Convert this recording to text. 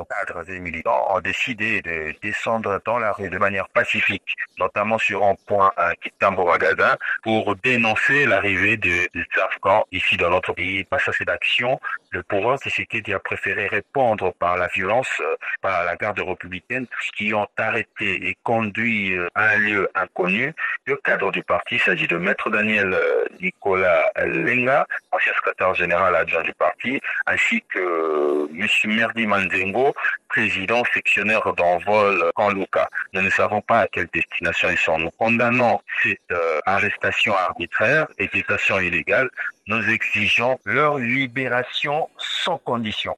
cadres et militants ont décidé de descendre dans la rue de manière pacifique, notamment sur un point à Kitambo-Magasin, pour dénoncer l'arrivée des Afghans ici dans notre pays. Face à cette action, le pouvoir Tshisekedi a préféré répondre par la violence, par la garde républicaine, qui ont arrêté et conduit à un lieu inconnu le cadre du parti. Il s'agit de Maître Daniel Nicolas Lenga, ancien secrétaire général adjoint du parti, ainsi que M. Merdi Mandengo, président sectionnaire d'envol en Luca. Nous ne savons pas à quelle destination ils sont. Nous condamnons cette arrestation arbitraire et détention illégale. Nous exigeons leur libération sans condition.